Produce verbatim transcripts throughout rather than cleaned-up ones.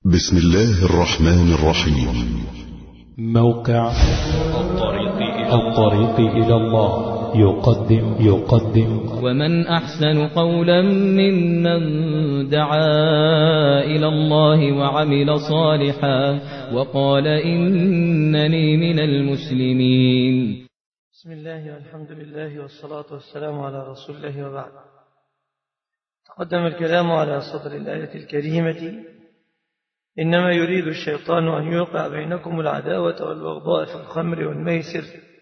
بسم الله الرحمن الرحيم. موقع الطريق إلى, الطريق إلى الله يقدم يقدم ومن أحسن قولا ممن دعا إلى الله وعمل صالحا وقال إنني من المسلمين. بسم الله والحمد لله والصلاة والسلام على رسول الله وبعد. تقدم الكلام على صدر الآية الكريمة: إنما يريد الشيطان أن يوقع بينكم العداوة والبغضاء في الخمر والميسر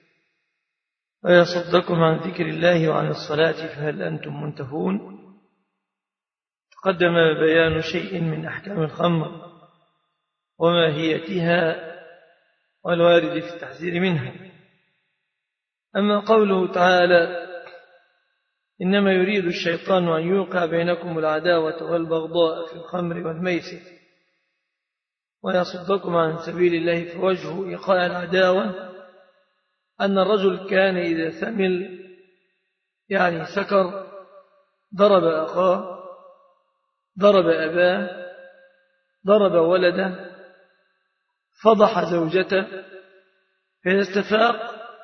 ويصدكم عن ذكر الله وعن الصلاة فهل أنتم منتهون. تقدم بيان شيء من أحكام الخمر وماهيتها والوارد في التحذير منها. أما قوله تعالى: إنما يريد الشيطان أن يوقع بينكم العداوة والبغضاء في الخمر والميسر ويصدكم عن سبيل الله، فوجه إيقاع العداوة أن الرجل كان إذا ثمل يعني سكر ضرب أخاه، ضرب أباه، ضرب ولده، فضح زوجته، فإذا استفاق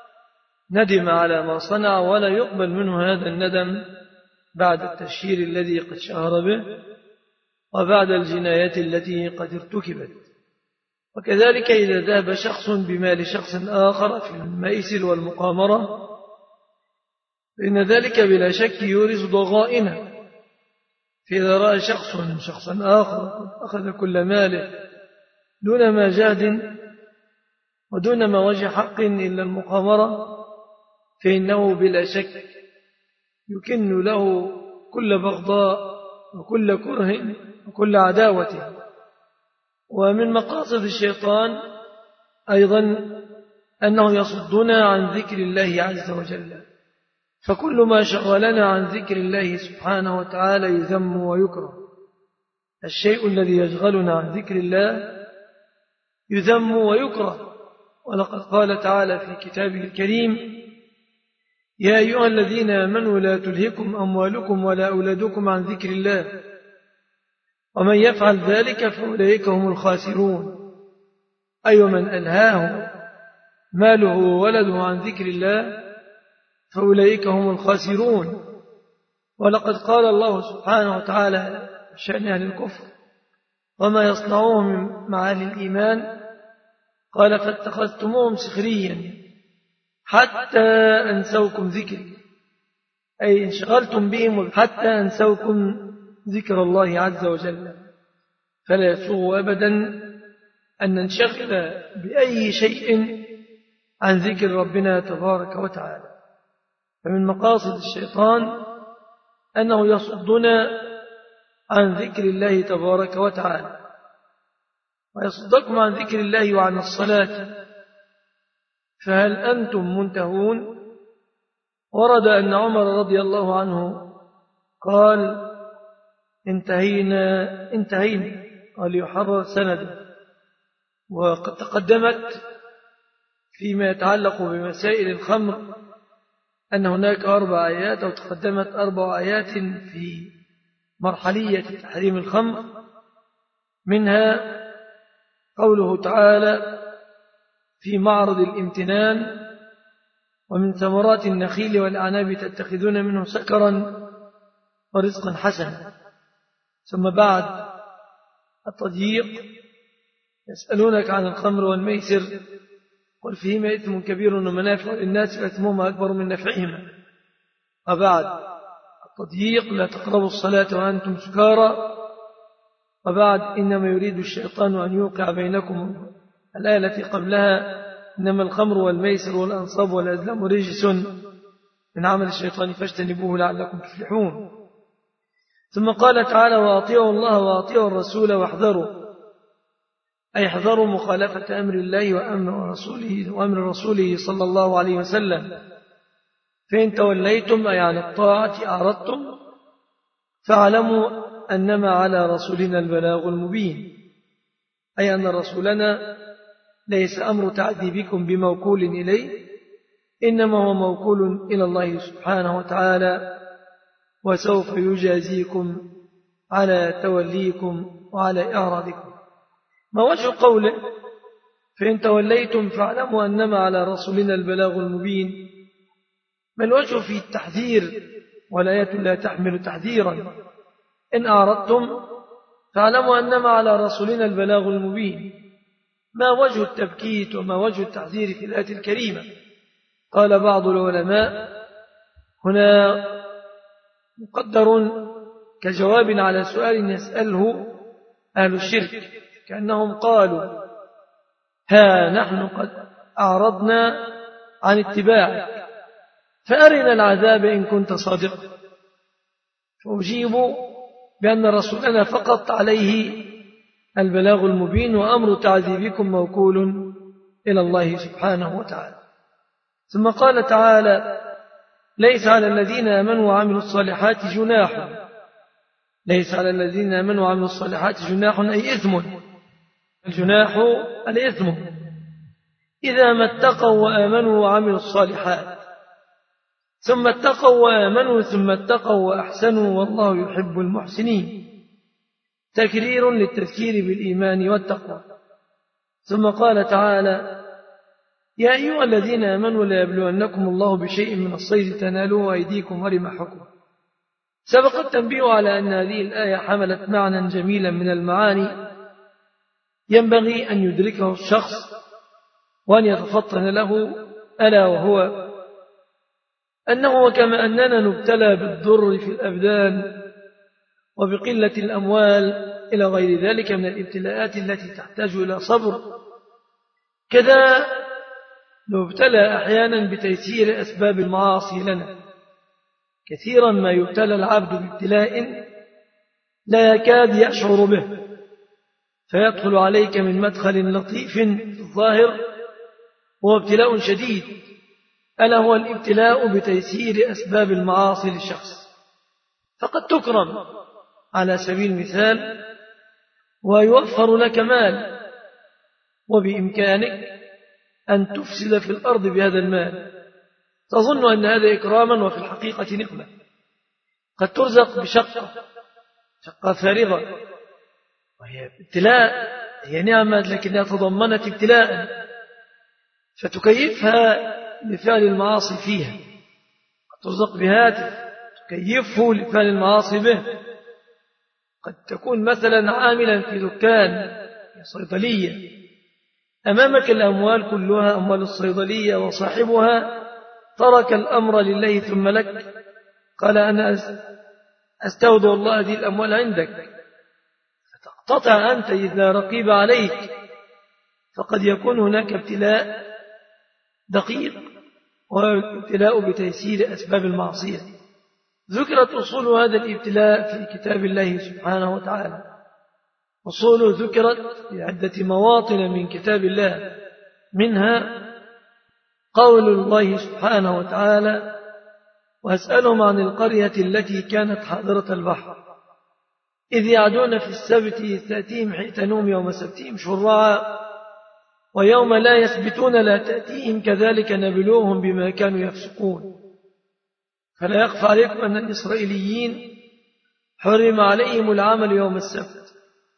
ندم على ما صنع ولا يقبل منه هذا الندم بعد التشهير الذي قد شهر به وبعد الجنايات التي قد ارتكبت. وكذلك إذا ذهب شخص بمال شخص آخر في الميسر والمقامرة فإن ذلك بلا شك يورث ضغائنه. فإذا رأى شخص شخصا آخر أخذ كل ماله دون ما جهد ودون ما وجه حق إلا المقامرة فإنه بلا شك يكن له كل بغضاء وكل كره وكل عداوة. ومن مقاصد الشيطان أيضا أنه يصدنا عن ذكر الله عز وجل، فكل ما شغلنا عن ذكر الله سبحانه وتعالى يذم ويكره. الشيء الذي يشغلنا عن ذكر الله يذم ويكره. ولقد قال تعالى في كتابه الكريم: يا أيها الذين آمنوا لا تلهكم أموالكم ولا أولادكم عن ذكر الله ومن يفعل ذلك فأولئك هم الخاسرون. أي من ألهاه ماله وولده عن ذكر الله فأولئك هم الخاسرون. ولقد قال الله سبحانه وتعالى شأن أهل الكفر وما يصنعوه من معاني الإيمان: قال فاتخذتموهم سخريا حتى أنسوكم ذكري، أي انشغلتم بهم حتى أنسوكم ذكر الله عز وجل. فلا يسوغ أبدا أن ننشغل بأي شيء عن ذكر ربنا تبارك وتعالى. فمن مقاصد الشيطان أنه يصدنا عن ذكر الله تبارك وتعالى ويصدكم عن ذكر الله وعن الصلاة فهل أنتم منتهون. ورد أن عمر رضي الله عنه قال: انتهينا انتهينا وليحرر سنده. وقد تقدمت فيما يتعلق بمسائل الخمر أن هناك أربع آيات، أو تقدمت أربع آيات في مرحلية تحريم الخمر، منها قوله تعالى في معرض الامتنان: ومن ثمرات النخيل والأعناب تتخذون منه سكرا ورزقا حسنا. ثم بعد التضييق: يسألونك عن الخمر والميسر قل فيهما إثم كبير ومنافع للناس وإثمهما أكبر من نفعهما. وبعد التضييق: لا تقربوا الصلاة وأنتم سكارى. وبعد إنما يريد الشيطان أن يوقع بينكم، الآية التي قبلها: إنما الخمر والميسر والأنصاب والأزلام رجس من عمل الشيطان فاجتنبوه لعلكم تفلحون. ثم قال تعالى: وأطيعوا الله وأطيعوا الرسول واحذروا، أي احذروا مخالفة أمر الله وأمر رسوله وأمر رسوله صلى الله عليه وسلم. فإن توليتم أي عن الطاعة أعرضتم فاعلموا أنما على رسولنا البلاغ المبين، أي أن رسولنا ليس أمر تعذيبكم بموكول إليه، إنما هو موكول إلى الله سبحانه وتعالى، وسوف يجازيكم على توليكم وعلى إعراضكم. ما وجه قوله فإن توليتم فاعلموا أنما على رسولنا البلاغ المبين؟ ما الوجه في التحذير والآية لا تحمل تحذيرا؟ إن أعرضتم فاعلموا أنما على رسولنا البلاغ المبين. ما وجه التبكيت وما وجه التحذير في الآية الكريمة؟ قال بعض العلماء هنا مقدر كجواب على سؤال يسأله أهل الشرك، كأنهم قالوا ها نحن قد أعرضنا عن اتباعك فأرنا العذاب إن كنت صادقا. فأجيب بأن رسولنا فقط عليه البلاغ المبين، وأمر تعذيبكم موكول إلى الله سبحانه وتعالى. ثم قال تعالى ليس على الذين آمنوا وعملوا الصالحات جناح، ليس على الذين آمنوا وعملوا الصالحات جناح أي إثم، الجناح الإثم إذا ما اتقوا وآمنوا وعملوا الصالحات، ثم اتقوا وآمنوا ثم اتقوا وأحسنوا والله يحب المحسنين، تكرير للتذكير بالإيمان والتقوى. ثم قال تعالى يا أيها الذين آمنوا لا يبلونكم الله بشيء من الصيد تنالوه أيديكم ورماحكم. سبق التنبيه على أن هذه الآية حملت معنى جميلا من المعاني ينبغي أن يدركه الشخص وأن يتفطن له، ألا وهو أنه كما أننا نبتلى بالضر في الأبدان وبقلة الأموال إلى غير ذلك من الابتلاءات التي تحتاج إلى صبر، كذا نبتلى أحيانا بتيسير أسباب المعاصي لنا. كثيرا ما يبتلى العبد بابتلاء لا يكاد يشعر به، فيدخل عليك من مدخل لطيف في الظاهر هو ابتلاء شديد، ألا هو الابتلاء بتيسير أسباب المعاصي للشخص. فقد تكرم على سبيل المثال ويوفر لك مال، وبإمكانك أن تفسد في الأرض بهذا المال، تظن أن هذا إكراما وفي الحقيقة نقمة. قد ترزق بشقة شقة فارغة وهي ابتلاء، هي نعمة لكنها تضمنت ابتلاء، فتكيفها لفعل المعاصي فيها. قد ترزق بهاتف تكيفه لفعل المعاصي به. قد تكون مثلا عاملا في دكان في صيدلية، أمامك الأموال كلها أموال الصيدلية وصاحبها ترك الأمر لله ثم لك، قال أنا أستودع الله هذه الأموال عندك، فتقتطع أنت إذا رقيب عليك. فقد يكون هناك ابتلاء دقيق وابتلاء بتيسير أسباب المعصية. ذكرت أصول هذا الابتلاء في كتاب الله سبحانه وتعالى، أصول ذكرت في عدة مواطن من كتاب الله، منها قول الله سبحانه وتعالى وأسألهم عن القرية التي كانت حاضرة البحر إذ يعدون في السبت إذ تأتيهم حيتانهم يوم سبتهم شرعا ويوم لا يثبتون لا تأتيهم كذلك نبلوهم بما كانوا يفسقون. فلا يخفى عليكم أن الإسرائيليين حرم عليهم العمل يوم السبت،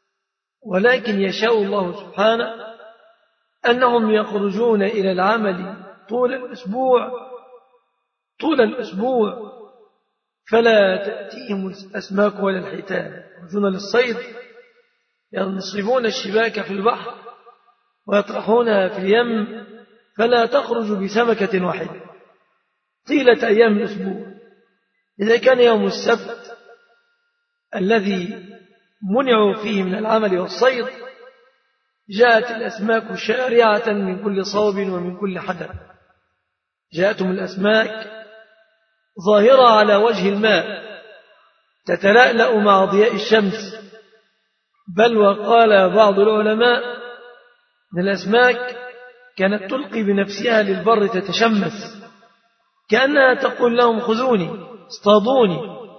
ولكن يشاء الله سبحانه أنهم يخرجون إلى العمل طول الأسبوع طول الأسبوع فلا تأتيهم الأسماك ولا الحيتان، يخرجون للصيد ينصبون الشباك في البحر ويطرحونها في اليم فلا تخرج بسمكة واحدة طيلة أيام الأسبوع. إذا كان يوم السبت الذي منعوا فيه من العمل والصيد جاءت الأسماك شارعة من كل صوب ومن كل حدث، جاءتهم الأسماك ظاهرة على وجه الماء تتلألأ مع ضياء الشمس، بل وقال بعض العلماء أن الأسماك كانت تلقي بنفسها للبر تتشمس كأنها تقول لهم خذوني اصطادوني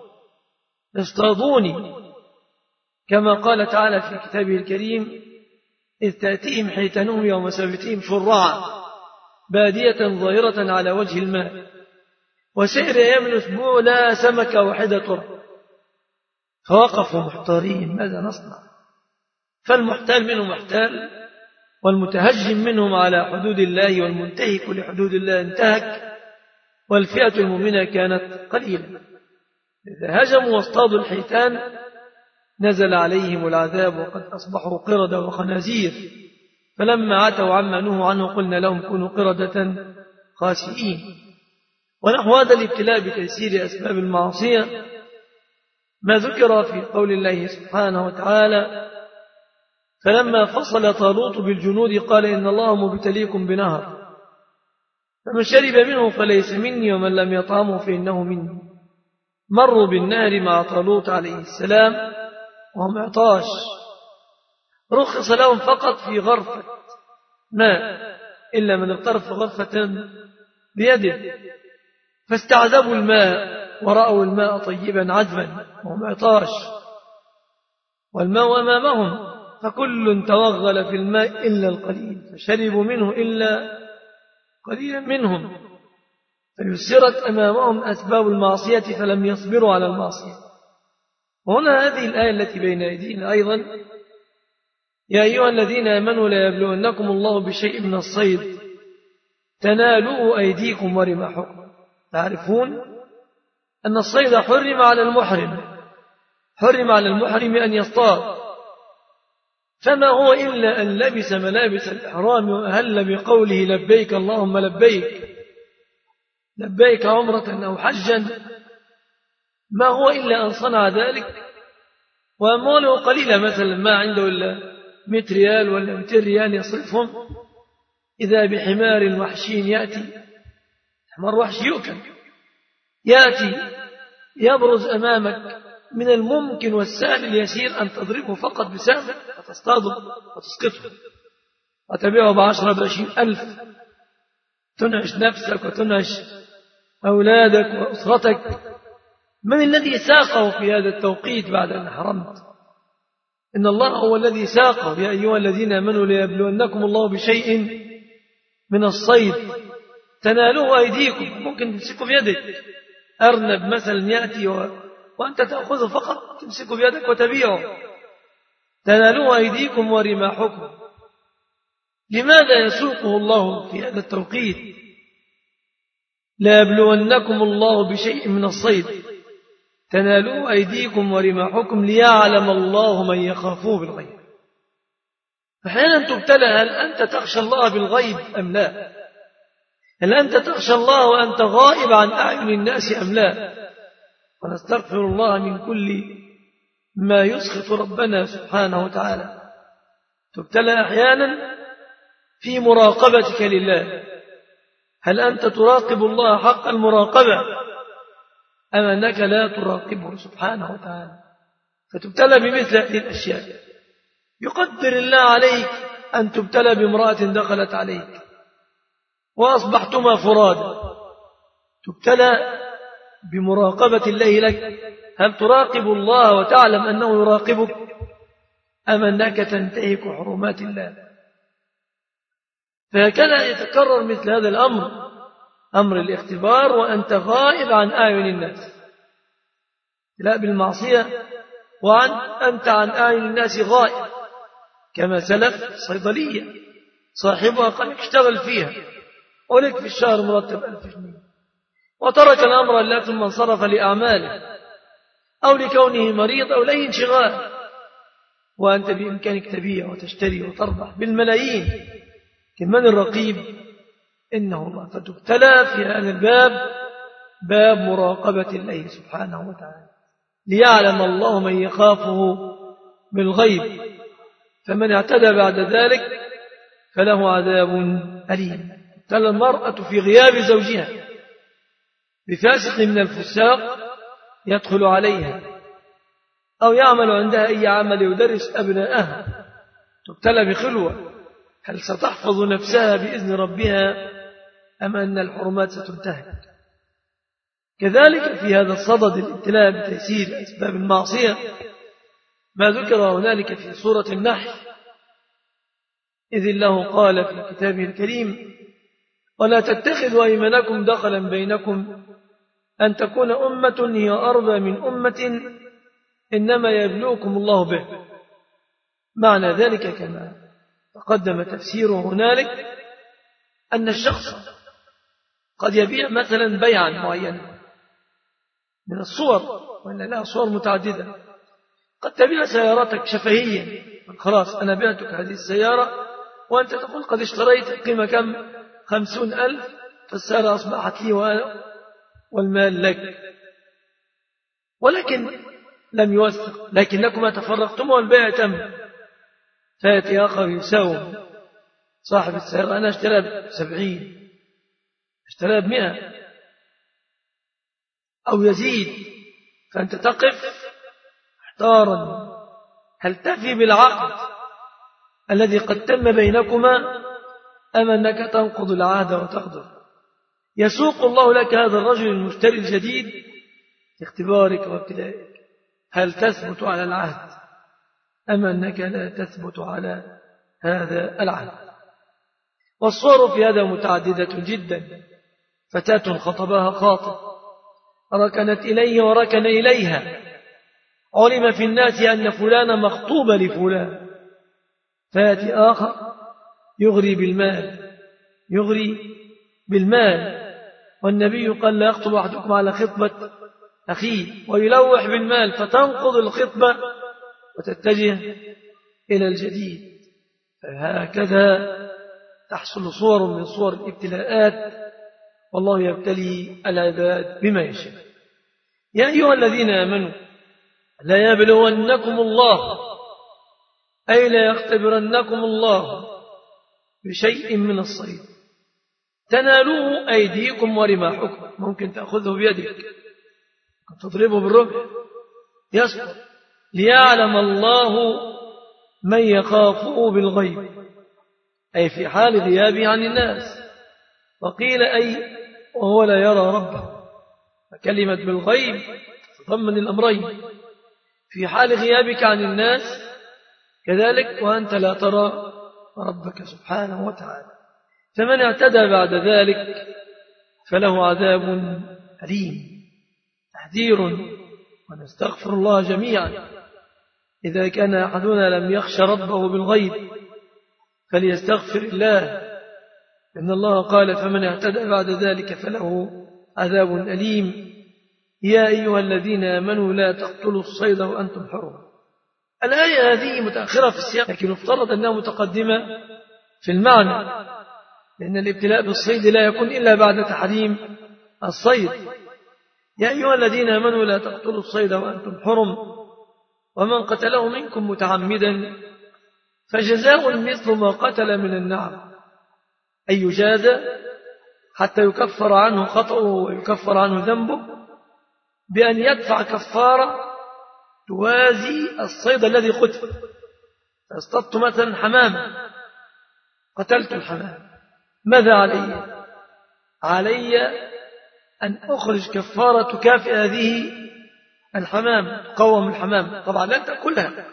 اصطادوني، كما قال تعالى في كتابه الكريم إذ تأتيهم حيتانهم يوم سبتهم شرعا بادية ظاهرة على وجه الماء وسائر أيام الأسبوع لا سمكة واحدة ترى، فوقفوا محتارين ماذا نصنع. فالمحتال منهم محتال، والمتهجم منهم على حدود الله، والمنتهك لحدود الله انتهك، والفئة المؤمنة كانت قليلة. إذا هجموا واصطادوا الحيتان نزل عليهم العذاب وقد أصبحوا قردة وخنازير، فلما عتوا عما نهوا عنه قلنا لهم كونوا قردة خاسئين. ونحو هذا الابتلاء بتيسير أسباب المعصية ما ذكر في قول الله سبحانه وتعالى: فلما فصل طالوت بالجنود قال إن الله مبتليكم بنهر فمن شرب منه فليس مني ومن لم يطعمه فإنه مني. مروا بالنهر مع طالوت عليه السلام وهم عطاش، رخص لهم فقط في غرفة ماء إلا من اغترف غرفة بيده، فاستعذبوا الماء ورأوا الماء طيبا عذبا وهم عطاش والماء أمامهم، فكل توغل في الماء إلا القليل فشربوا منه إلا قليلا منهم، فيسرت أمامهم أسباب المعصية فلم يصبروا على المعصية. وهنا هذه الآية التي بين أيدينا أيضا: يا أيها الذين آمنوا لا يبلونكم الله بشيء من الصيد تنالوا أيديكم ورماحكم. تعرفون أن الصيد حرم على المحرم، حرم على المحرم أن يصطاد، فما هو إلا أن لبس ملابس الإحرام وأهل بقوله لبيك اللهم لبيك، لبيك عمرة أو حجا، ما هو إلا أن صنع ذلك وأمواله قليلة، مثلا ما عنده إلا مئة ريال ولا مئتين ريال يصرفهم، إذا بحمار وحشي يأتي، حمار وحشي يؤكل، يأتي يبرز أمامك، من الممكن والسهل اليسير أن تضربه فقط بسهم وتصطاده وتسقطه وتبيعه بعشرة بعشرين ألف، تنعش نفسك وتنعش أولادك وأسرتك. من الذي ساقه في هذا التوقيت بعد أن حرمت؟ إن الله هو الذي ساقه: يا أيها الذين آمنوا ليبلونكم الله بشيء من الصيد تنالوه أيديكم. ممكن تمسكه بيدك، أرنب مثلا يأتي و... وأنت تأخذه فقط تمسكه بيدك وتبيعه. تنالوه أيديكم ورماحكم. لماذا يسوقه الله في هذا التوقيت؟ لا يبلونكم الله بشيء من الصيد تنالوه أيديكم ورماحكم ليعلم الله من يخافوه بالغيب. أحيانا تبتلى: هل أنت تخشى الله بالغيب أم لا؟ هل أنت تخشى الله وأنت غائب عن أعين الناس أم لا؟ ونستغفر الله من كل ما يسخط ربنا سبحانه وتعالى. تبتلى أحيانا في مراقبتك لله: هل أنت تراقب الله حق المراقبة أم أنك لا تراقبه سبحانه وتعالى؟ فتبتلى بمثل هذه الأشياء. يقدر الله عليك أن تبتلى بامرأة دخلت عليك وأصبحتما فرادا، تبتلى بمراقبة الله لك. هل تراقب الله وتعلم أنه يراقبك أم أنك تنتهك حرمات الله؟ فهكذا يتكرر مثل هذا الأمر، أمر الاختبار وأنت غائب عن أعين الناس، لا بالمعصية، وعن أنت عن أعين الناس غائب، كما سلف صيدلية صاحبها قال اشتغل فيها ولك في الشهر مرتب ألف جنيه، وترك الأمر لله ثم انصرف لأعماله أو لكونه مريض أو لأي انشغال، وأنت بإمكانك تبيع وتشتري وتربح بالملايين. من الرقيب؟ إنه الله. فتبتلى في هذا الباب، باب مراقبة الله سبحانه وتعالى، ليعلم الله من يخافه بالغيب، فمن اعتدى بعد ذلك فله عذاب أليم. تبتلى المرأة في غياب زوجها بفاسق من الفساق يدخل عليها أو يعمل عندها أي عمل يدرس أبناءها، تبتلى بخلوة، هل ستحفظ نفسها بإذن ربها أم أن الحرمات ستنتهك؟ كذلك في هذا الصدد الابتلاء بتيسير أسباب المعصية ما ذكر هنالك في سورة النحل، إذ الله قال في كتابه الكريم: ولا تتخذوا أيمانكم دخلا بينكم أن تكون أمة هي أربى من أمة إنما يبلوكم الله به. معنى ذلك كما تقدم تفسيره هنالك أن الشخص قد يبيع مثلا بيعا معينا من الصور، وأن لها صور متعددة. قد تبيع سيارتك شفهيا، خلاص أنا بعتك هذه السيارة وأنت تقول قد اشتريت القيمة كم؟ خمسون ألف، فالسيارة أصبحت لي والمال لك، ولكن لم يوثق، لكنكما تفرقتم والبيع تم. فيأتي آخر يساوم صاحب السيارة، أنا اشتريها بسبعين، اشتريها بمئة أو يزيد، فأنت تقف احتارا، هل تفي بالعقد الذي قد تم بينكما أم أنك تنقض العهد وتغدر؟ يسوق الله لك هذا الرجل المشتري الجديد لاختبارك وابتلائك، هل تثبت على العهد أم أنك لا تثبت على هذا العهد؟ والصور في هذا متعددة جدا. فتاة خطبها خاطب، ركنت إليه وركن إليها، علم في الناس أن فلان مخطوب لفلان، فيأتي آخر يغري بالمال يغري بالمال والنبي قال لا يخطب أحدكم على خطبة أخيه، ويلوح بالمال فتنقض الخطبة وتتجه إلى الجديد. فهكذا تحصل صور من صور الابتلاءات، والله يبتلي العباد بما يشاء. يا أيها الذين آمنوا لا يبلونكم الله، أي لا يختبرنكم الله بشيء من الصيد تنالوه أيديكم ورماحكم، ممكن تأخذه بيدك تضربه بالرمح يسقط، ليعلم الله من يخافه بالغيب، أي في حال غيابه عن الناس. وقيل أي وهو لا يرى ربه، فكلمة بالغيب تضمن الأمرين، في حال غيابك عن الناس كذلك وأنت لا ترى ربك سبحانه وتعالى. فمن اعتدى بعد ذلك فله عذاب أليم. تحذير، ونستغفر الله جميعا إذا كان أحدنا لم يخش ربه بالغيب فليستغفر الله، إن الله قال فمن اعتدى بعد ذلك فله عذاب أليم. يا أيها الذين آمنوا لا تقتلوا الصيد وأنتم حرم. الآية هذه متأخرة في السياق، لكن افترض أنها متقدمة في المعنى، لأن الابتلاء بالصيد لا يكون إلا بعد تحريم الصيد. يا أيها الذين آمنوا لا تقتلوا الصيد وأنتم حرم، ومن قتله منكم متعمدا فجزاء مثل ما قتل من النعم، أي يجازى حتى يكفر عنه خطأه ويكفر عنه ذنبه بأن يدفع كفارة توازي الصيد الذي قتل. فاصطدت مثلا حماما، قتلت الحمام، ماذا علي؟ علي أن أخرج كفارة تكافئ هذه الحمام، تقوم الحمام، طبعا لا تأكلها،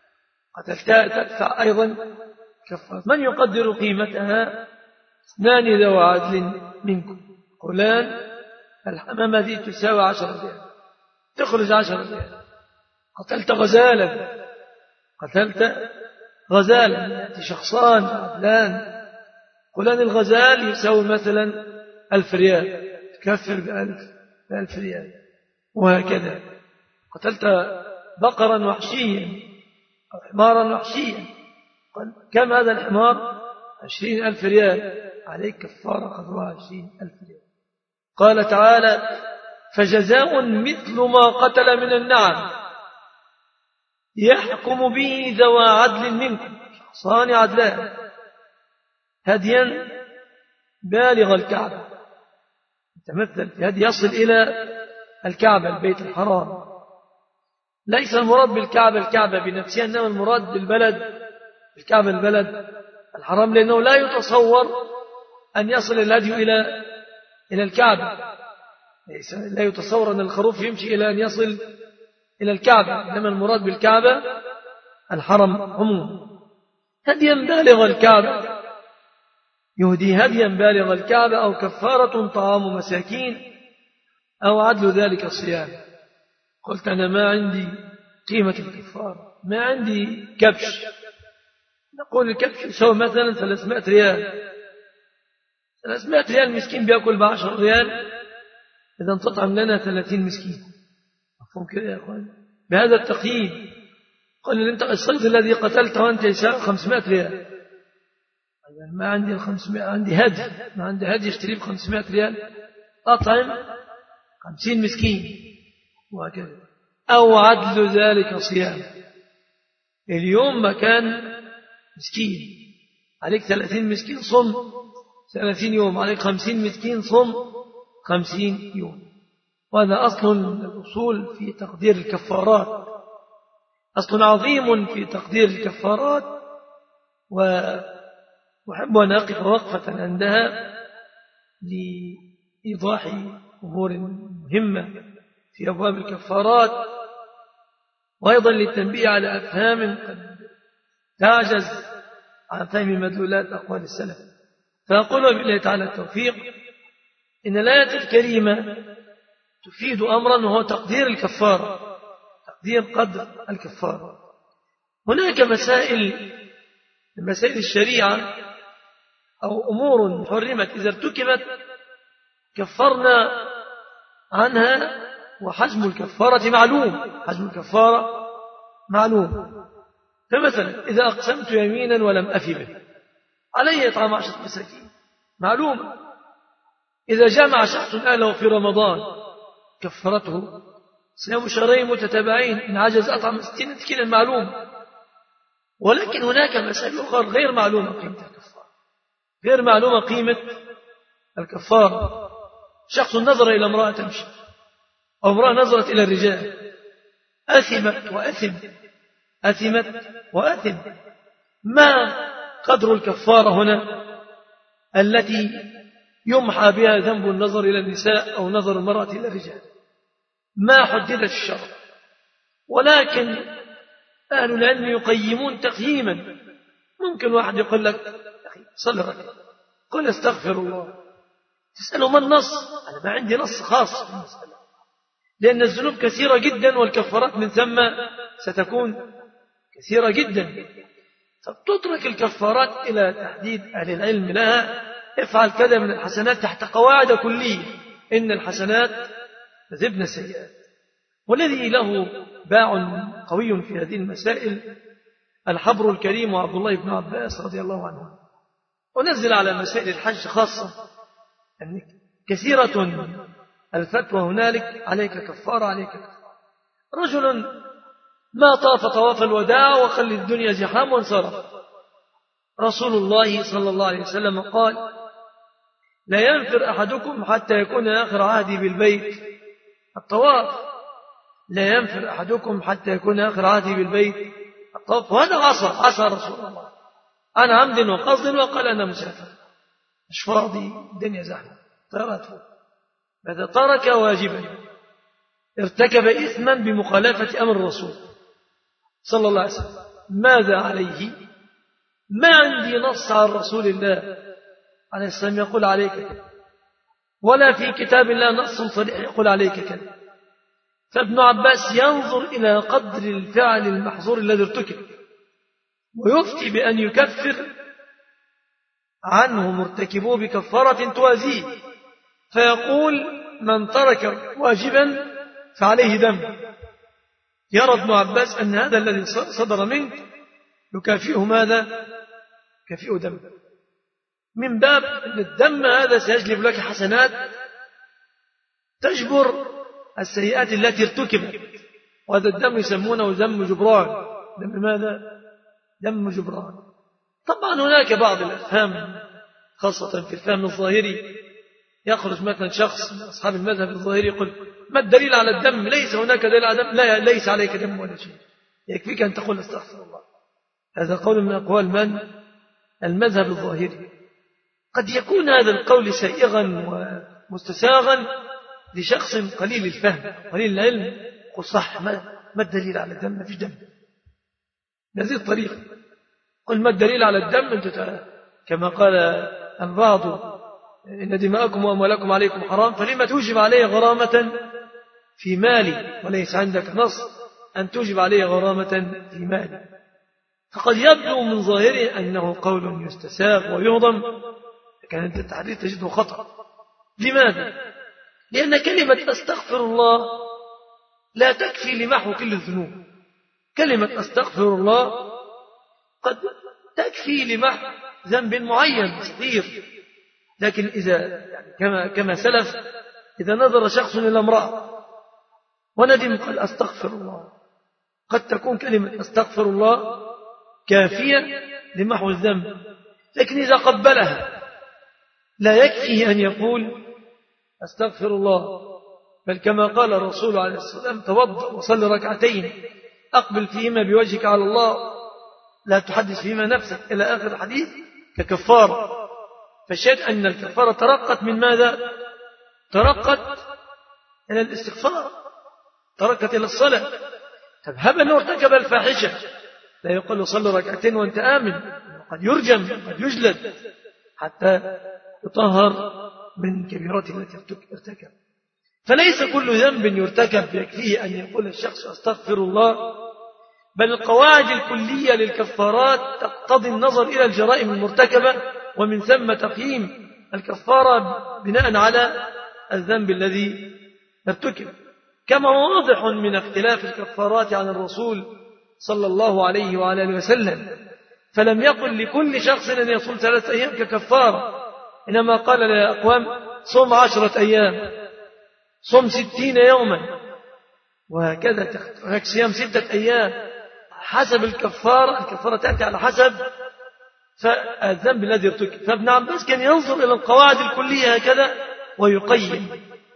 قتلتها تدفع أيضا كفارة. من يقدر قيمتها؟ اثنان ذو عدل منكم، فلان الحمامة هذه تساوي عشرة ريال، تخرج عشرة ريال. قتلت غزالا، قتلت غزالا، يأتي شخصان عدلان، فلان الغزال يساوي مثلا ألف ريال، تكفر بألف, بألف ريال، وهكذا. قتلت بقرا وحشيا أو حمارا وحشيا، كم هذا الحمار؟ عشرين ألف ريال، عليك كفارة قدرها عشرين ألف ريال. قال تعالى فجزاء مثل ما قتل من النعم يحكم به ذوى عدل منكم، شخصان عدلان، هديا بالغ الكعبة، يتمثل في هدي يصل إلى الكعبة البيت الحرام. ليس المراد بالكعبة الكعبة بنفسها، إنما المراد بالبلد الكعبة البلد الحرام، لأنه لا يتصور أن يصل الهدي إلى إلى الكعبة، لا يتصور أن الخروف يمشي إلى أن يصل إلى الكعبة، إنما المراد بالكعبة الحرم عموما. هديا بالغ الكعبة، يهدي هديا بالغ الكعبة، أو كفارة طعام مساكين، أو عدل ذلك الصيام. قلت أنا ما عندي قيمة الكفارة، ما عندي كبش نقول الكبش يساوي مثلا ثلاثمائة ريال، ثلاثمائة ريال مسكين بيأكل بعشر ريال، إذا تطعم لنا ثلاثين مسكين. مفهوم كده يا أخوان؟ بهذا التقييم قال أنت الصيد الذي قتلته وأنت يساوي خمسمائة ريال، ما عندي الخمسمائة، عندي هدي، ما عندي هدي اشتريه بخمسمائة ريال، أطعم خمسين مسكين وهكذا. أو عدل ذلك صيام، اليوم مكان مسكين عليك ثلاثين مسكين صم ثلاثين يوم، عليك خمسين مسكين صم خمسين يوم. وهذا أصل من الأصول في تقدير الكفارات، أصل عظيم في تقدير الكفارات، وأحب أن أقف وقفة عندها لإيضاح أمور مهمة في أبواب الكفارات، وأيضا للتنبيه على أفهام قد تعجز عن فهم مدلولات أقوال السلف. فأقول بالله تعالى التوفيق إن الآية الكريمة تفيد أمرا وهو تقدير الكفارة، تقدير قدر الكفارة. هناك مسائل مسائل الشريعة أو أمور حرمت إذا ارتكبت كفرنا عنها، وحجم الكفارة معلوم، حجم الكفارة معلوم. فمثلا إذا أقسمت يمينا ولم أفي به عليه إطعام عشرة مساكين، معلوم. إذا جمع شخص أهله في رمضان كفرته صيام شهرين متتابعين، إن عجز أطعم ستين مسكينا، معلوم. ولكن هناك مسائل أخرى غير معلومة قيمة الكفارة، غير معلومة قيمة الكفارة. شخص نظر إلى امرأة تمشي، أو امرأة نظرت إلى الرجال، أثمت وأثم، أثمت وأثم. ما قدر الكفارة هنا التي يمحى بها ذنب النظر إلى النساء أو نظر المرأة إلى الرجال؟ ما حددت الشرع، ولكن أهل العلم يقيمون تقييما. ممكن واحد يقول لك أخي صلي ركعة، قل استغفر الله، تسأله ما النص؟ أنا ما عندي نص خاص في المسألة، لأن الذنوب كثيرة جدا والكفارات من ثم ستكون كثيرة جدا. فتترك الكفارات إلى تحديد أهل العلم لها، افعل كذا من الحسنات تحت قواعد كلية، إن الحسنات تذهبن السيئات. والذي له باع قوي في هذه المسائل الحبر الكريم وعبد الله بن عباس رضي الله عنه، ونزل على مسائل الحج خاصة، يعني كثيرة الفتوى هنالك، عليك كفارة عليك كفارة. رجل ما طاف طواف الوداع وخلي الدنيا زحام وانصرف، رسول الله صلى الله عليه وسلم قال لا ينفر أحدكم حتى يكون آخر عهدي بالبيت الطواف، لا ينفر أحدكم حتى يكون آخر عهدي بالبيت الطواف. وهذا عصى عصى رسول الله عن عمد وقصد، وقال أنا مسافر مش فاضي، الدنيا زحمة، طيرت فوق. ماذا ترك واجبا، ارتكب إثما بمخالفة أمر الرسول صلى الله عليه وسلم. ماذا عليه؟ ما عندي نص عن رسول الله عليه السلام يقول عليك كذا، ولا في كتاب الله نص صريح يقول عليك كذا. فابن عباس ينظر إلى قدر الفعل المحظور الذي ارتكب، ويفتي بأن يكفر عنه مرتكبوه بكفارة توازيه، فيقول من ترك واجبا فعليه دم. يرى ابن عباس أن هذا الذي صدر منك يكافئه ماذا؟ يكافئه دم، من باب أن الدم هذا سيجلب لك حسنات تجبر السيئات التي ارتكبت. وهذا الدم يسمونه دم جبران. دم ماذا؟ دم جبران. طبعا هناك بعض الأفهام خاصة في الفهم الظاهري، يخرج مثلا شخص من أصحاب المذهب الظاهري يقول ما الدليل على الدم؟ ليس هناك دليل على الدم، لا ليس عليك دم ولا شيء، يكفيك أن تقول استغفر الله. هذا قول من أقوال من؟ المذهب الظاهري. قد يكون هذا القول سائغا ومستساغا لشخص قليل الفهم قليل العلم، قل صح، ما, ما الدليل على الدم؟ ما فيش دم بهذه الطريقة. قل ما الدليل على الدم؟ أنت كما قال البعض إن دماءكم وأموالكم عليكم حرام، فلما توجب عليه غرامة في مالي وليس عندك نص أن توجب عليه غرامة في مالي؟ فقد يبدو من ظاهره أنه قول يستساغ ويهضم، لكن أنت التحديد تجده خطأ. لماذا؟ لأن كلمة أستغفر الله لا تكفي لمحو كل الذنوب. كلمة أستغفر الله قد تكفي لمحو ذنب معين صغير، لكن إذا يعني كما كما سلف، إذا نظر شخص إلى امرأة وندم قال أستغفر الله، قد تكون كلمة أستغفر الله كافية لمحو الذنب. لكن إذا قبلها لا يكفي أن يقول أستغفر الله، بل كما قال الرسول عليه الصلاة والسلام توضأ وصل ركعتين أقبل فيهما بوجهك على الله لا تحدث فيهما نفسك إلى آخر الحديث ككفارة. فالشيء أن الكفارة ترقت من ماذا؟ ترقت إلى الاستغفار، ترقت إلى الصلاة. طب هب أنه ارتكب الفاحشة لا يقول صل ركعتين وأنت آمن، قد يرجم قد يجلد حتى يطهر من كبيرته التي ارتكب. فليس كل ذنب يرتكب يكفيه أن يقول الشخص أستغفر الله، بل القواعد الكلية للكفارات تقتضي النظر إلى الجرائم المرتكبة، ومن ثم تقييم الكفارة بناء على الذنب الذي ارتكب. كما واضح من اختلاف الكفارات عن الرسول صلى الله عليه وعلى آله وسلم، فلم يقل لكل شخص أن يصوم ثلاثة أيام ككفارة، إنما قال لأقوام صوم عشرة أيام، صوم ستين يوما، وهكذا صيام ستة أيام حسب الكفارة. الكفارة تأتي على حسب فالذنب الذي ارتكب. فابن عباس كان ينظر إلى القواعد الكلية هكذا ويقيم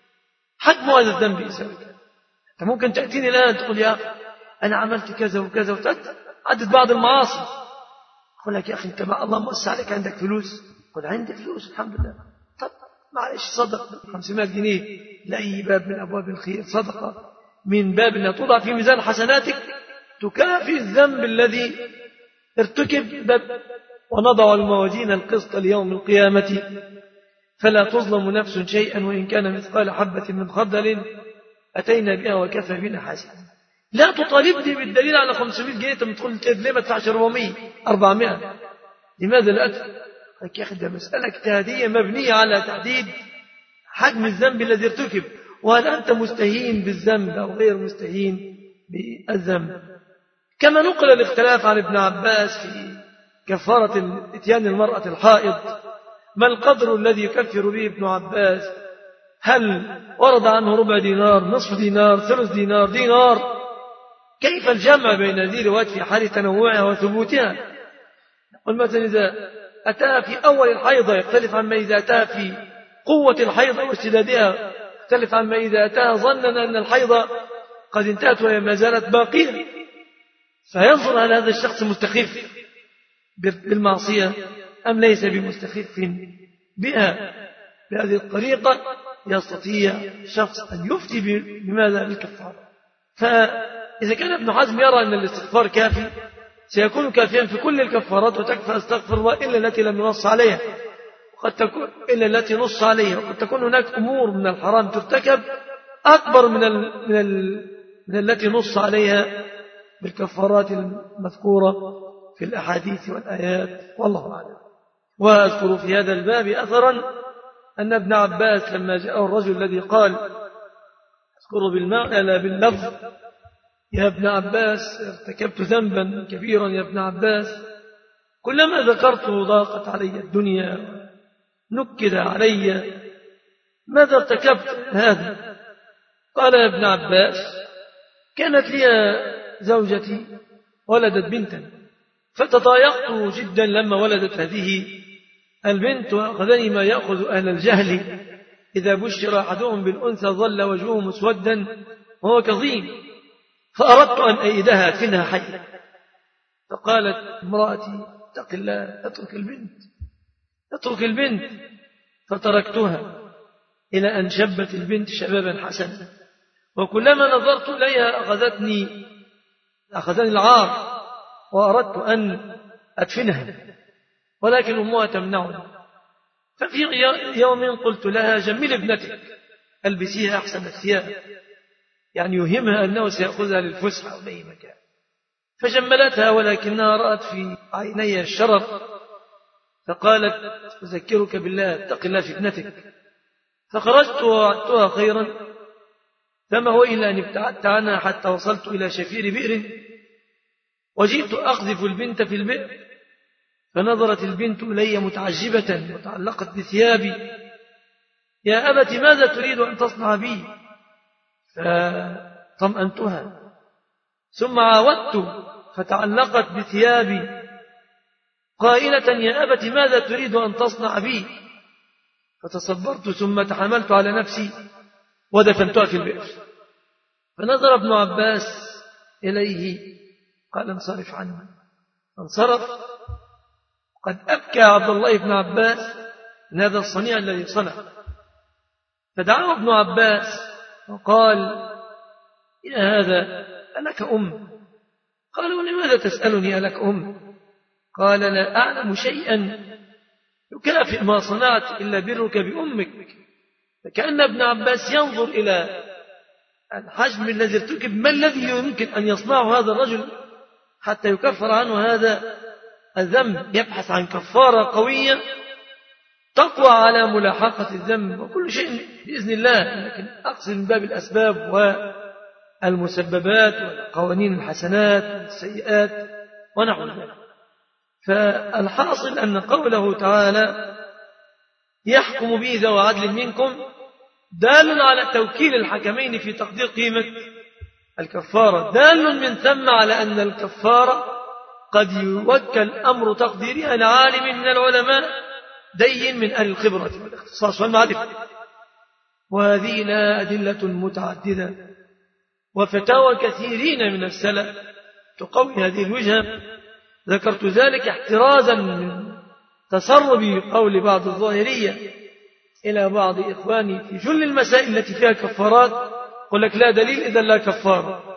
حجم هذا الذنب يسوي. أنت ممكن تأتيني الآن تقول يا أخي أنا عملت كذا وكذا وعدت بعض المعاصي، أقول لك يا أخي أنت مع الله موسع عليك، عندك فلوس؟ قل عندي فلوس الحمد لله. طب معلش صدق خمسمائة جنيه لأي باب من أبواب الخير، صدقة من باب أنها توضع في ميزان حسناتك تكافي الذنب الذي ارتكب. ونضع الموازين القسط ليوم القيامة فلا تظلم نفس شيئا وإن كان مثقال حبة من خردل أتينا بها وكفى بنا حاسبا. لا تطالبني بالدليل على خمسمائة جنيه تدخل ليه ما تدفعش أربعمائة أربعمائة؟ لماذا لا أدفع؟ يا أخي ده مسألة اجتهادية مبنية على تحديد حجم الذنب الذي ارتكب، وهل أنت مستهين بالذنب أو غير مستهين بالذنب. كما نقل الاختلاف عن ابن عباس في كفارة اتيان المرأة الحائض، ما القدر الذي يكفر به ابن عباس؟ هل ورد عنه ربع دينار، نصف دينار، ثلث دينار، دينار؟ كيف الجمع بين هذه الروايات في حال تنوعها وثبوتها؟ نقول مثلا إذا أتاها في أول الحيضة يختلف عما إذا أتاها في قوة الحيضة واشتدادها، يختلف عما إذا أتاها ظننا أن الحيضة قد انتهت وهي ما زالت باقية. فينظر هل هذا الشخص مستخف بالمعصية أم ليس بمستخف بها. بهذه الطريقة يستطيع شخص أن يفتي بماذا؟ بالكفارة. فإذا كان ابن حزم يرى أن الاستغفار كافي سيكون كافيا في كل الكفارات، وتكفى استغفر الله إلا التي لم ينص عليها، وقد تكون إلا التي نص عليها، وقد تكون هناك أمور من الحرام ترتكب أكبر من ال من, ال من التي نص عليها بالكفارات المذكورة في الأحاديث والآيات، والله أعلم. وأذكر في هذا الباب أثرا أن ابن عباس لما جاءه الرجل الذي قال أذكر بالمعنى لا باللفظ يا ابن عباس ارتكبت ذنبا كبيرا يا ابن عباس، كلما ذكرته ضاقت علي الدنيا نكد علي، ماذا ارتكبت هذا؟ قال يا ابن عباس كانت لي زوجتي ولدت بنتا فتضايقت جدا لما ولدت هذه البنت، وأخذني ما يأخذ أهل الجهل إذا بشر أحدهم بالأنثى ظل وجهه مسودا وهو كظيم، فأردت أن أيدها أدفنها حية. فقالت امرأتي اتق الله اترك البنت اترك البنت، فتركتها إلى أن شبت البنت شبابا حسنا، وكلما نظرت إليها أخذتني أخذني العار وأردت أن أدفنها، ولكن أمها تمنعني. ففي يوم قلت لها جمل ابنتك ألبسيها أحسن الثياب، يعني يهمها أنه سيأخذها للفسحة أو أي مكان. فجملتها ولكنها رأت في عيني الشرر، فقالت: أذكرك بالله، اتق الله في ابنتك. فخرجت ووعدتها خيرا، فما هو إلا أن ابتعدت عنها حتى وصلت إلى شفير بئر، وجئت أقذف البنت في البئر، فنظرت البنت إلي متعجبة وتعلقت بثيابي: يا أبت ماذا تريد أن تصنع بي؟ فطمأنتها، ثم عاودت فتعلقت بثيابي قائلة: يا أبت ماذا تريد أن تصنع بي؟ فتصبرت ثم تحملت على نفسي ودفنتها في البئر. فنظر ابن عباس إليه قال: انصرف عني. فانصرف. قد أبكى عبد الله بن عباس من هذا الصنيع الذي صنع. فدعاه ابن عباس وقال: يا هذا ألك أم؟ قال: ولماذا تسألني ألك أم؟ قال: لا أعلم شيئا يكافئ ما صنعت إلا برك بأمك. فكأن ابن عباس ينظر إلى الحجم الذي ارتكب، ما الذي يمكن أن يصنعه هذا الرجل حتى يكفر عنه هذا الذنب. يبحث عن كفارة قوية تقوى على ملاحقة الذنب، وكل شيء بإذن الله، لكن أقصد من باب الأسباب والمسببات والقوانين الحسنات والسيئات ونحو ذلك. فالحاصل أن قوله تعالى: يحكم به ذو عدل منكم، دال على توكيل الحكمين في تقدير قيمة الكفارة، دال من ثم على أن الكفارة قد يوكل أمر تقديرها لعالم من العلماء دين من أهل الخبرة والاختصاص والمعرفة. وهذه لها أدلة متعددة وفتاوى كثيرين من السلف تقوي هذه الوجهة. ذكرت ذلك احترازا من تسرب قول بعض الظاهرية إلى بعض إخواني في جل المسائل التي فيها كفارات، يقول لك لا دليل إذا لا كفارة.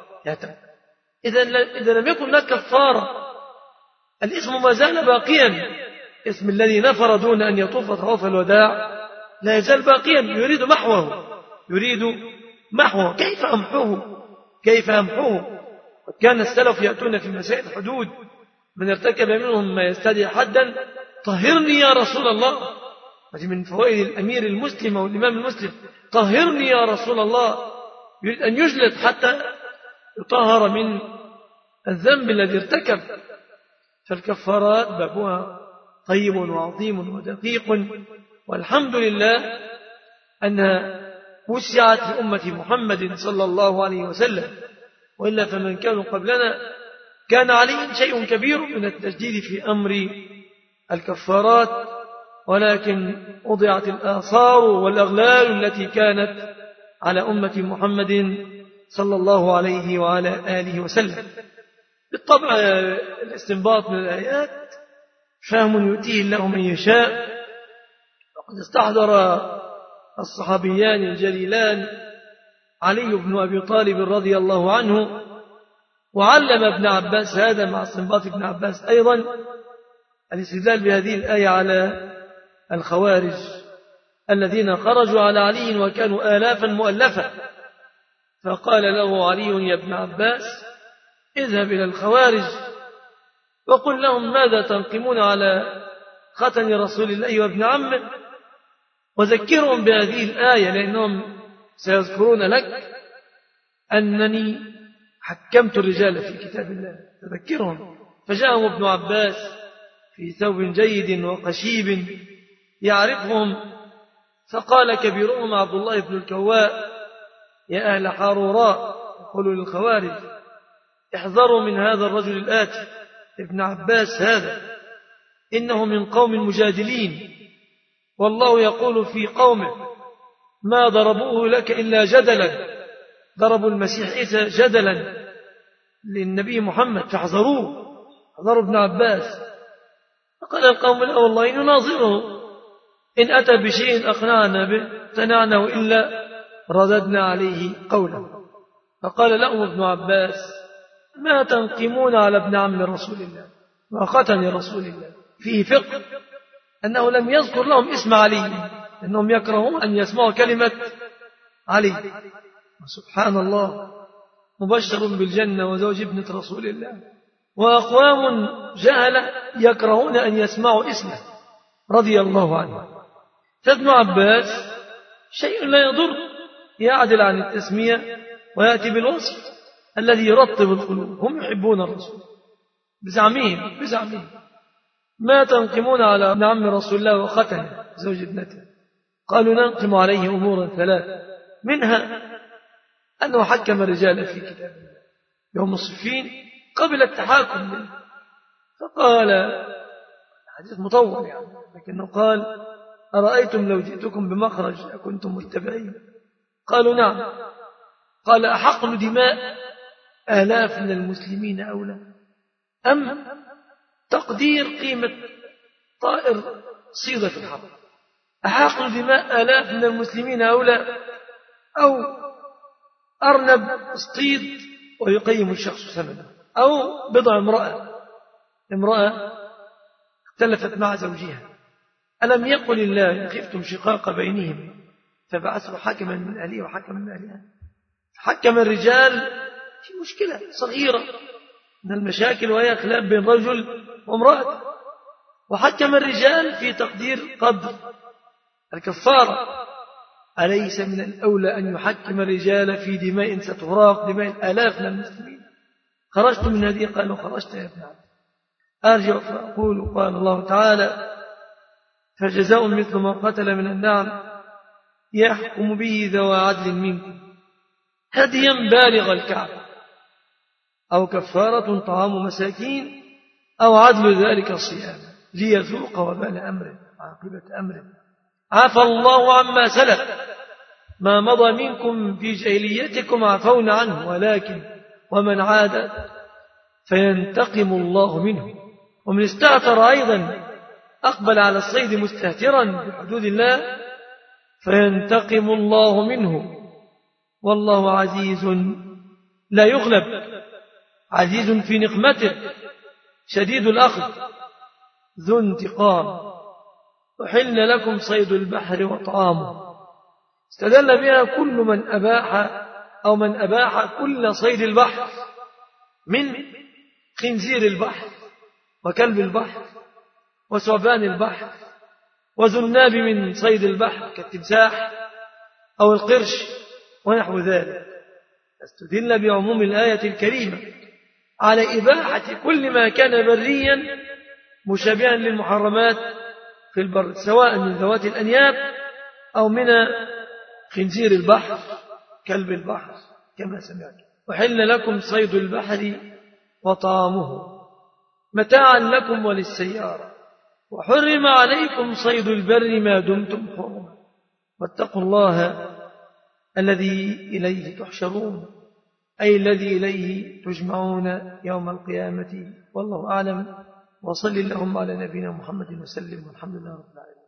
إذا لم يكن لك كفارة الاسم ما زال باقيا، اسم الذي نفر دون أن يطوف طواف الوداع لا يزال باقيا، يريد محوه يريد محوه كيف أمحوه كيف أمحوه وكان السلف يأتون في مسائل الحدود: من ارتكب منهم ما يستدعي حدا طهرني يا رسول الله. هذه من فوائد الأمير المسلم أو الإمام المسلم: طهرني يا رسول الله، يريد أن يجلد حتى يطهر من الذنب الذي ارتكب. فالكفارات بابها طيب وعظيم ودقيق، والحمد لله أنها وسعت لأمة محمد صلى الله عليه وسلم، وإلا فمن كانوا قبلنا كان عليهم شيء كبير من التجديد في أمر الكفارات، ولكن وضعت الآثار والأغلال التي كانت على أمة محمد صلى الله عليه وعلى آله وسلم. بالطبع الاستنباط من الآيات فهم يؤتيه الله من يشاء، وقد استحضر الصحابيان الجليلان علي بن أبي طالب رضي الله عنه وعلم ابن عباس هذا مع استنباط ابن عباس أيضا الاستدلال بهذه الآية على الخوارج الذين خرجوا على علي وكانوا آلافا مؤلفة. فقال له علي: يا ابن عباس اذهب إلى الخوارج وقل لهم ماذا تنقمون على ختن رسول الله وابن عمه، وذكرهم بهذه الآية لأنهم سيذكرون لك أنني حكمت الرجال في كتاب الله، تذكرهم. فجاءهم ابن عباس في ثوب جيد وقشيب يعرفهم، فقال كبيرهم عبد الله بن الكواء: يا أهل حاروراء، يقولوا للخوارج: احذروا من هذا الرجل الآتي ابن عباس هذا، إنه من قوم مجادلين، والله يقول في قومه: ما ضربوه لك إلا جدلا، ضربوا المسيح عيسى جدلا للنبي محمد، فاحذروه، احذروا ابن عباس. فقال القوم: لا والله نناظره، إن أتى بشيء أقنعنا به تنعنا إلا رددنا عليه قوله. فقال لهم ابن عباس: ما تنقمون على ابن عم رسول الله وختن رسول الله؟ فيه فقه أنه لم يذكر لهم اسم علي، أنهم يكرهون أن يسمعوا كلمة علي. وسبحان الله، مبشر بالجنة وزوج ابنة رسول الله، وأقوام جهلة يكرهون أن يسمعوا اسمه رضي الله عنه. فابن عباس شيء لا يضر، يعدل عن التسمية ويأتي بالوصف الذي يرطب القلوب. هم يحبون الرسول بزعمهم بزعمهم ما تنقمون على ابن عم رسول الله وختنه زوج ابنته؟ قالوا ننقم عليه أمورا ثلاثة، منها أنه حكم الرجال في كتاب الله يوم الصفين قبل التحاكم منه، فقال حديث مطول يعني، لكنه قال أرأيتم لو جئتكم بمخرج أكنتم متبعين؟ قالوا نعم. قال أحقن دماء آلاف من المسلمين أولى أم تقدير قيمة طائر صيدة في الحرب؟ أحقن دماء آلاف من المسلمين أولى أو أرنب اصطيد ويقيم الشخص ثمنه، أو بضع امرأة امرأة اختلفت مع زوجها، ألم يقل الله إن خفتم شقاق بينهم فبعثوا حكما من أهله وحكما من أهلها؟ حكم الرجال في مشكلة صغيرة من المشاكل وهي خلاف بين رجل وامرأة، وحكم الرجال في تقدير قدر الكفارة. أليس من الأولى أن يحكم الرجال في دماء ستهراق دماء الآلاف من المسلمين؟ خرجت من هذه؟ قالوا خرجت يا ابن عبد. أرجع فأقول قال الله تعالى فجزاء مثل ما قتل من النعم يحكم به ذوى عدل منكم هديا بالغ الكعبة أو كفارة طعام مساكين أو عدل ذلك الصيام ليذوق وبال أمره عاقبة أمره عفى الله عما سلف ما مضى منكم في جاهليتكم عفونا عنه ولكن ومن عاد فينتقم الله منه. ومن استهتر أيضا أقبل على الصيد مستهترا بحدود الله فينتقم الله منه والله عزيز لا يغلب، عزيز في نقمته شديد الأخذ ذو انتقام. أحل لكم صيد البحر وطعامه، استدل بها كل من أباح أو من أباح كل صيد البحر من خنزير البحر وكلب البحر وثعبان البحر وذناب من صيد البحر كالتمساح أو القرش ونحو ذلك. استدل بعموم الآية الكريمة على إباحة كل ما كان بريا مشابها للمحرمات في البر سواء من ذوات الأنياب أو من خنزير البحر كلب البحر كما سمعت. وحل لكم صيد البحر وطعامه متاعا لكم وللسيارة وحرم عليكم صيد البر ما دمتم حرما واتقوا الله الذي إليه تحشرون أي الذي إليه تجمعون يوم القيامة. والله أعلم، وصل اللهم على نبينا محمد وسلم والحمد لله رب العالمين.